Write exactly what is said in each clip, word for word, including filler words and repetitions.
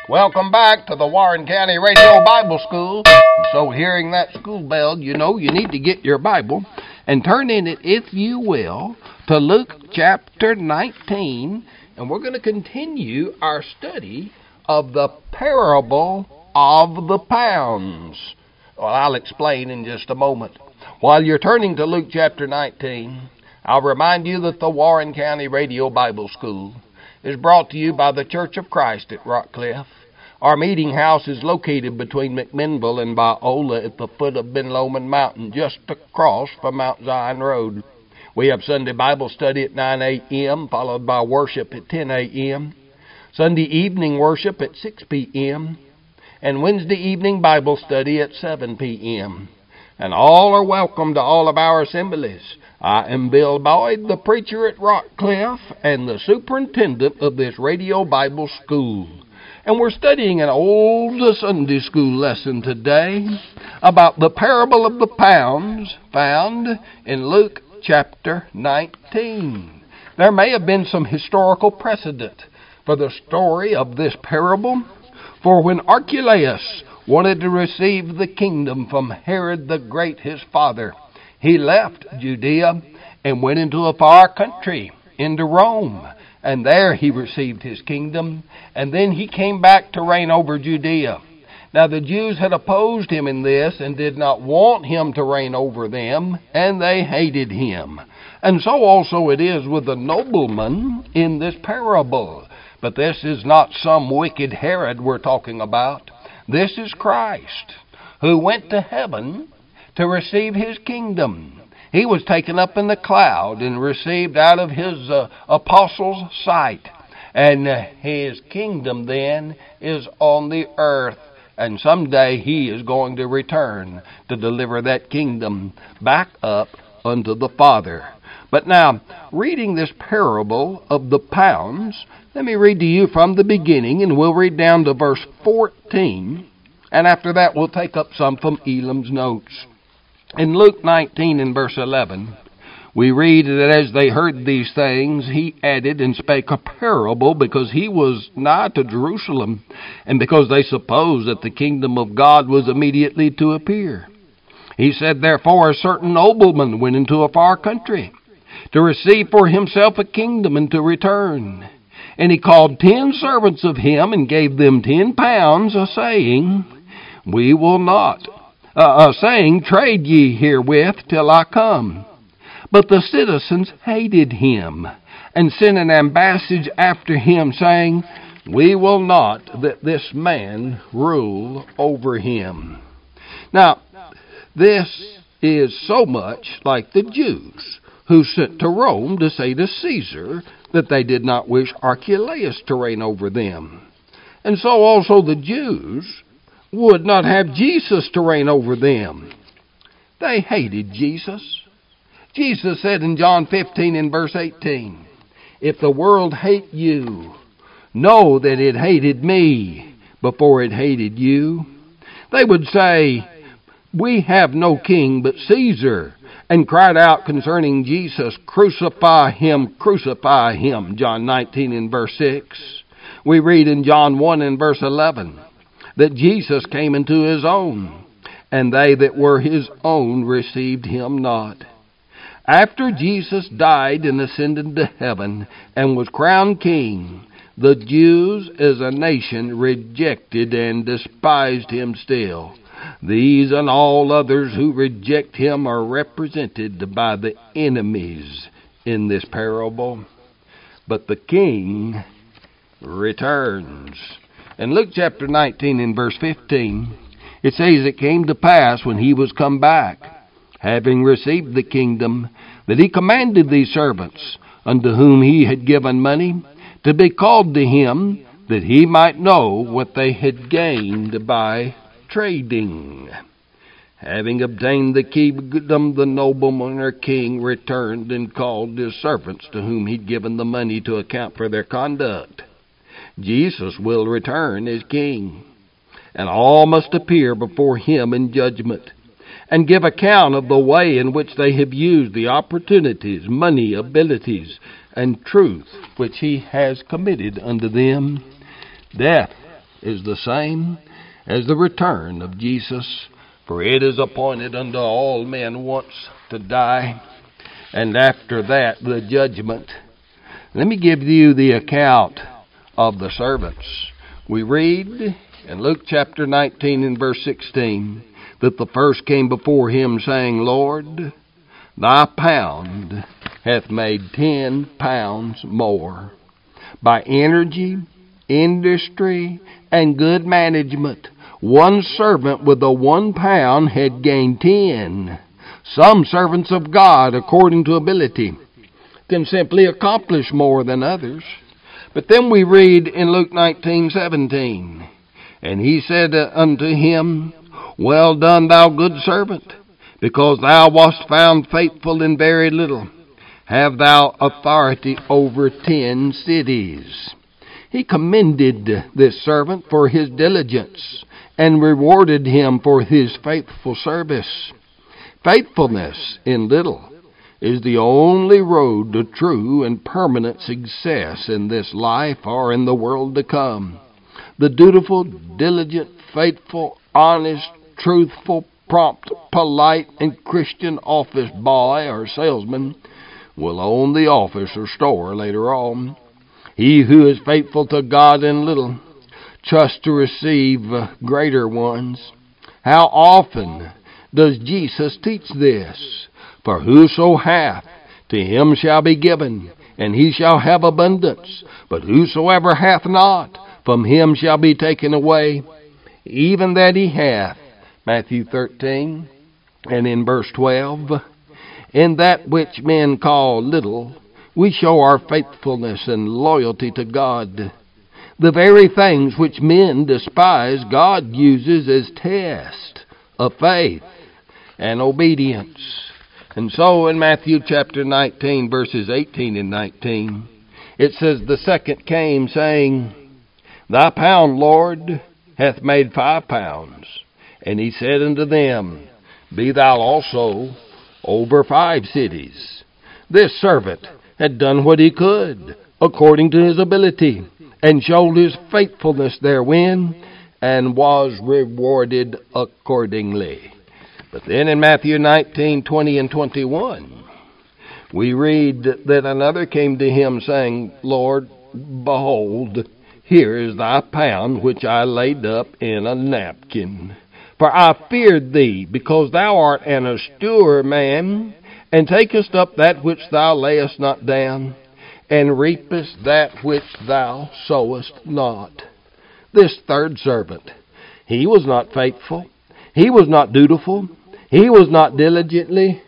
Welcome back to the Warren County Radio Bible School. So hearing that school bell, you know you need to get your Bible and turn in it, if you will, to Luke chapter nineteen. And we're going to continue our study of the parable of the pounds. Well, I'll explain in just a moment. While you're turning to Luke chapter nineteen, I'll remind you that the Warren County Radio Bible School is brought to you by the Church of Christ at Rockcliffe. Our meeting house is located between McMinnville and Biola at the foot of Ben Lomond Mountain, just across from Mount Zion Road. We have Sunday Bible study at nine a.m., followed by worship at ten a.m., Sunday evening worship at six p.m., and Wednesday evening Bible study at seven p.m. And all are welcome to all of our assemblies. I am Bill Boyd, the preacher at Rockcliffe and the superintendent of this radio Bible school. And we're studying an old Sunday school lesson today about the parable of the pounds found in Luke chapter nineteen. There may have been some historical precedent for the story of this parable, for when Archelaus wanted to receive the kingdom from Herod the Great, his father, he left Judea and went into a far country, into Rome. And there he received his kingdom. And then he came back to reign over Judea. Now the Jews had opposed him in this and did not want him to reign over them. And they hated him. And so also it is with the nobleman in this parable. But this is not some wicked Herod we're talking about. This is Christ, who went to heaven to receive his kingdom. He was taken up in the cloud and received out of his uh, apostles' sight. And uh, his kingdom then is on the earth. And someday he is going to return to deliver that kingdom back up unto the Father. But now, reading this parable of the pounds, let me read to you from the beginning, and we'll read down to verse fourteen. And after that, we'll take up some from Elam's notes. In Luke nineteen and verse eleven, we read that as they heard these things, he added and spake a parable, because he was nigh to Jerusalem, and because they supposed that the kingdom of God was immediately to appear. He said, therefore, a certain nobleman went into a far country, to receive for himself a kingdom and to return. And he called ten servants of him, and gave them ten pounds, a saying, We will not. Uh, uh, saying, Trade ye herewith till I come. But the citizens hated him, and sent an ambassage after him, saying, We will not that this man rule over him. Now, this is so much like the Jews, who sent to Rome to say to Caesar that they did not wish Archelaus to reign over them. And so also the Jews would not have Jesus to reign over them. They hated Jesus. Jesus said in John fifteen and verse eighteen, If the world hate you, know that it hated me before it hated you. They would say, We have no king but Caesar, and cried out concerning Jesus, Crucify him, crucify him, John nineteen and verse six. We read in John one and verse eleven, that Jesus came into his own, and they that were his own received him not. After Jesus died and ascended to heaven and was crowned king, the Jews as a nation rejected and despised him still. These and all others who reject him are represented by the enemies in this parable. But the king returns. In Luke chapter nineteen and verse fifteen, it says, It came to pass when he was come back, having received the kingdom, that he commanded these servants, unto whom he had given money, to be called to him, that he might know what they had gained by trading. Having obtained the kingdom, the nobleman or king returned and called his servants, to whom he'd given the money, to account for their conduct. Jesus will return as king, and all must appear before him in judgment, and give account of the way in which they have used the opportunities, money, abilities, and truth which he has committed unto them. Death is the same as the return of Jesus. For it is appointed unto all men once to die, and after that the judgment. Let me give you the account of the servants. We read in Luke chapter nineteen and verse sixteen that the first came before him, saying, Lord, thy pound hath made ten pounds more. By energy, industry, and good management, one servant with the one pound had gained ten. Some servants of God, according to ability, can simply accomplish more than others. But then we read in Luke nineteen seventeen, and he said unto him, Well done, thou good servant, because thou wast found faithful in very little. Have thou authority over ten cities. He commended this servant for his diligence and rewarded him for his faithful service. Faithfulness in little is the only road to true and permanent success in this life or in the world to come. The dutiful, diligent, faithful, honest, truthful, prompt, polite, and Christian office boy or salesman will own the office or store later on. He who is faithful to God in little trusts to receive greater ones. How often does Jesus teach this? For whoso hath, to him shall be given, and he shall have abundance. But whosoever hath not, from him shall be taken away, even that he hath. Matthew thirteen, and in verse twelve, In that which men call little, we show our faithfulness and loyalty to God. The very things which men despise, God uses as test of faith and obedience. And so in Matthew chapter nineteen, verses eighteen and nineteen, it says, The second came, saying, Thy pound, Lord, hath made five pounds. And he said unto them, Be thou also over five cities. This servant had done what he could, according to his ability, and showed his faithfulness therein, and was rewarded accordingly. But then in Matthew nineteen, twenty and twenty-one, we read that another came to him, saying, Lord, behold, here is thy pound, which I laid up in a napkin. For I feared thee, because thou art an austere man, and takest up that which thou layest not down, and reapest that which thou sowest not. This third servant, he was not faithful, he was not dutiful, he was not diligently,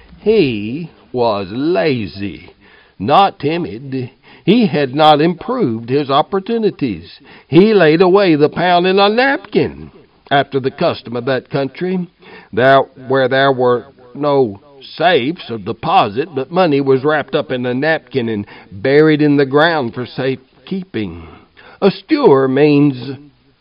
he was lazy, not timid. He had not improved his opportunities. He laid away the pound in a napkin, after the custom of that country, there where there were no safes of deposit, but money was wrapped up in a napkin and buried in the ground for safekeeping. Austere means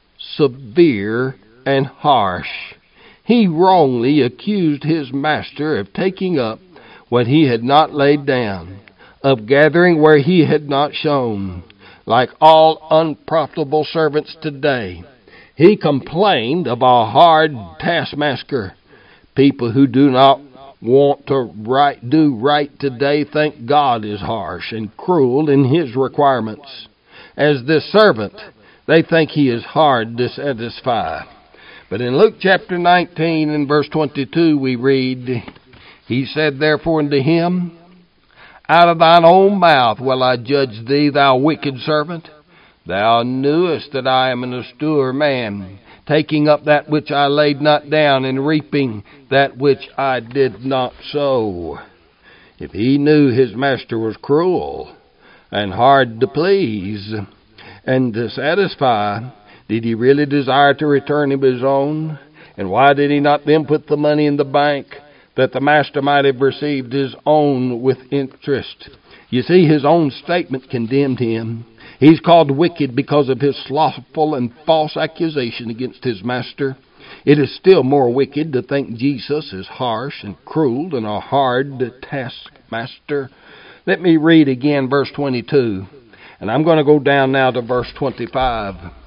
severe and harsh. He wrongly accused his master of taking up what he had not laid down, of gathering where he had not sown. Like all unprofitable servants today, he complained of a hard taskmaster. People who do not want to right, do right today think God is harsh and cruel in his requirements. As this servant, they think he is hard to satisfy. But in Luke chapter nineteen and verse twenty-two we read, He said therefore unto him, Out of thine own mouth will I judge thee, thou wicked servant. Thou knewest that I am an austere man, taking up that which I laid not down, and reaping that which I did not sow. If he knew his master was cruel and hard to please and to satisfy, did he really desire to return him his own? And why did he not then put the money in the bank, that the master might have received his own with interest? You see, his own statement condemned him. He's called wicked because of his slothful and false accusation against his master. It is still more wicked to think Jesus is harsh and cruel and a hard taskmaster. Let me read again verse twenty-two, and I'm going to go down now to verse twenty-five.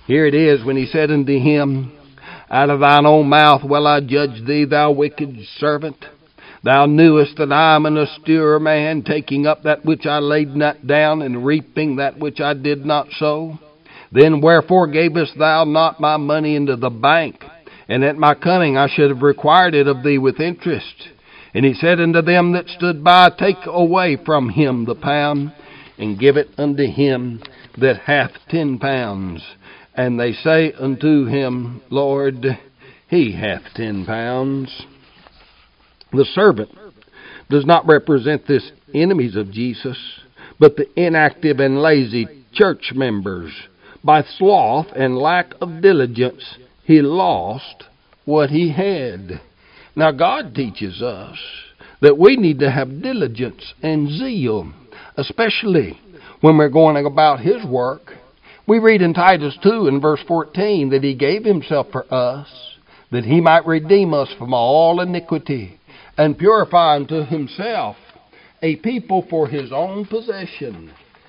Here it is when he said unto him, Out of thine own mouth will I judge thee, thou wicked servant. Thou knewest that I am an austere man, taking up that which I laid not down, and reaping that which I did not sow. Then wherefore gavest thou not my money into the bank? And at my coming I should have required it of thee with interest. And he said unto them that stood by, Take away from him the pound, and give it unto him that hath ten pounds. And they say unto him, Lord, he hath ten pounds. The servant does not represent this enemies of Jesus, but the inactive and lazy church members. By sloth and lack of diligence, he lost what he had. Now God teaches us that we need to have diligence and zeal, especially when we're going about his work. We read in Titus two in verse fourteen that he gave himself for us, that he might redeem us from all iniquity, and purify unto himself a people for his own possession,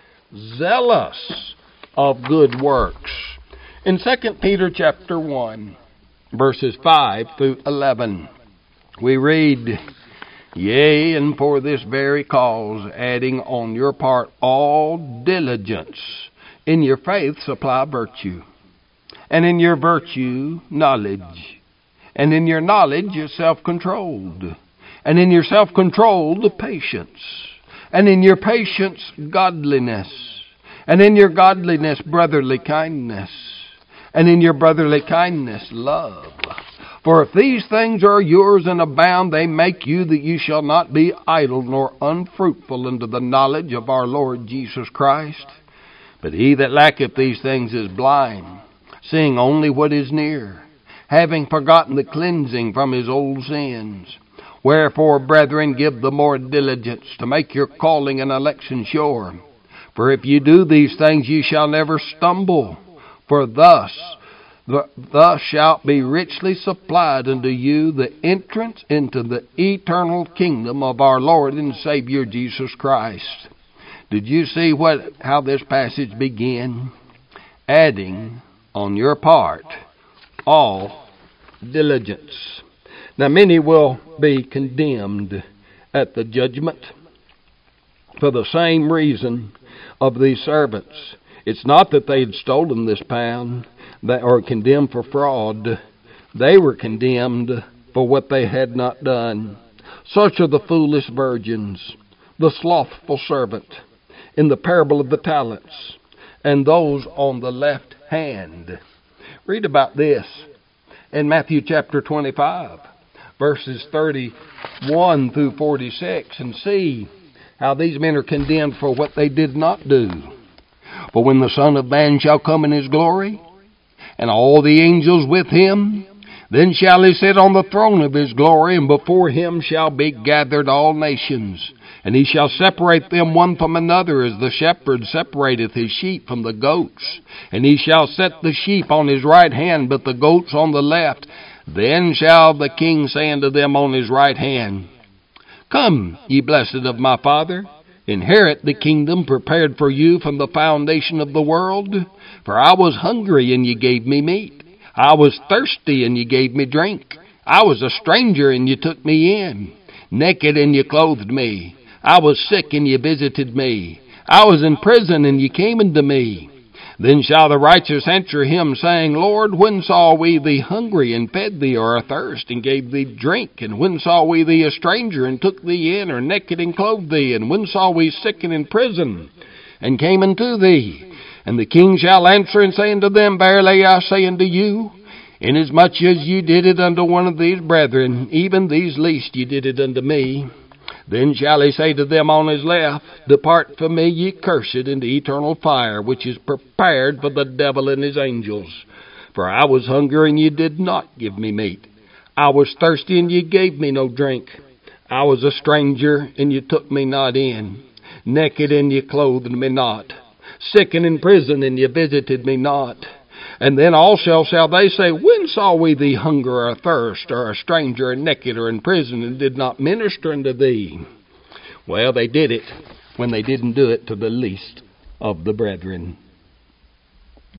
zealous of good works. In Second Peter chapter one, verses five through eleven, we read, Yea, and for this very cause, adding on your part all diligence, in your faith supply virtue, and in your virtue knowledge, and in your knowledge you're self-controlled, and in your self-control patience, and in your patience godliness, and in your godliness brotherly kindness, and in your brotherly kindness love. For if these things are yours and abound, they make you that you shall not be idle nor unfruitful unto the knowledge of our Lord Jesus Christ. But he that lacketh these things is blind, seeing only what is near, having forgotten the cleansing from his old sins. Wherefore, brethren, give the more diligence to make your calling and election sure. For if you do these things, ye shall never stumble. For thus, thus shalt be richly supplied unto you the entrance into the eternal kingdom of our Lord and Savior Jesus Christ. Did you see what how this passage began? Adding on your part all diligence. Now many will be condemned at the judgment for the same reason of these servants. It's not that they had stolen this pound or condemned for fraud. They were condemned for what they had not done. Such are the foolish virgins, the slothful servant, in the parable of the talents, and those on the left hand. Read about this in Matthew chapter twenty-five, verses thirty-one through forty-six, and see how these men are condemned for what they did not do. For when the Son of Man shall come in his glory, and all the angels with him, then shall he sit on the throne of his glory, and before him shall be gathered all nations. And he shall separate them one from another, as the shepherd separateth his sheep from the goats. And he shall set the sheep on his right hand, but the goats on the left. Then shall the king say unto them on his right hand, Come, ye blessed of my Father, inherit the kingdom prepared for you from the foundation of the world. For I was hungry, and ye gave me meat. I was thirsty, and ye gave me drink. I was a stranger, and ye took me in. Naked, and ye clothed me. I was sick, and ye visited me. I was in prison, and ye came unto me. Then shall the righteous answer him, saying, Lord, when saw we thee hungry, and fed thee, or athirst, and gave thee drink? And when saw we thee a stranger, and took thee in, or naked, and clothed thee? And when saw we sick and in prison, and came unto thee? And the king shall answer and say unto them, Verily I say unto you, inasmuch as ye did it unto one of these brethren, even these least ye did it unto me. Then shall he say to them on his left, Depart from me, ye cursed, into eternal fire, which is prepared for the devil and his angels. For I was hungry, and ye did not give me meat. I was thirsty, and ye gave me no drink. I was a stranger, and ye took me not in. Naked, and ye clothed me not. Sick and in prison, and ye visited me not. And then also shall they say, When saw we thee hunger or thirst, or a stranger, or naked, or in prison, and did not minister unto thee? Well, they did it when they didn't do it to the least of the brethren.